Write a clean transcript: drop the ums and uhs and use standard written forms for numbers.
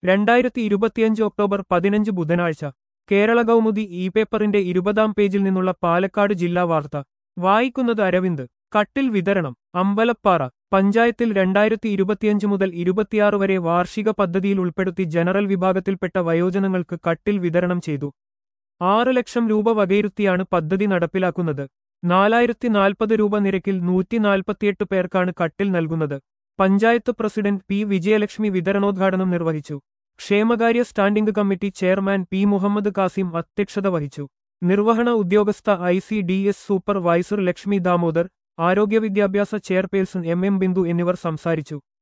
2025 October 15 ബുധനാഴ്ച കേരള കൗമുദി പേപ്പറിന്റെ 20-ാം പേജിൽ നിന്നുള്ള പാലക്കാട് ജില്ലാ വാർത്ത വായിക്കുന്നത് അരവിന്ദ്. കട്ടിൽ വിതരണം അമ്പലപ്പാറ പഞ്ചായത്തിൽ 2025 മുതൽ 26 വരെ വാർഷിക പദ്ധതിയിൽ ഉൾപ്പെടുത്തി ജനറൽ വിഭാഗത്തിൽപ്പെട്ട വയോജനങ്ങൾക്ക് കട്ടിൽ വിതരണം ചെയ്തു. 6 ലക്ഷം രൂപ വകയിരുത്തിയാണ് പദ്ധതി നടപ്പിലാക്കുന്നത്. 4040 രൂപ നിരക്കിൽ 148 പേർക്കാണ് കട്ടിൽ നൽകുന്നത്. പഞ്ചായത്ത് പ്രസിഡന്റ് പി വിജയലക്ഷ്മി വിതരണോദ്ഘാടനം നിർവഹിച്ചു. ക്ഷേമകാര്യ standing committee chairman P Muhammad Kasim അധ്യക്ഷത വഹിച്ചു. നിർവഹണ ഉദ്യോഗസ്ഥ ICDS സൂപ്പർവൈസർ ലക്ഷ്മി ദാമോദർ, ആരോഗ്യവിദ്യാഭ്യാസ ചെയർപേഴ്സൺ MM ബിന്ദു എന്നിവർ സംസാരിച്ചു.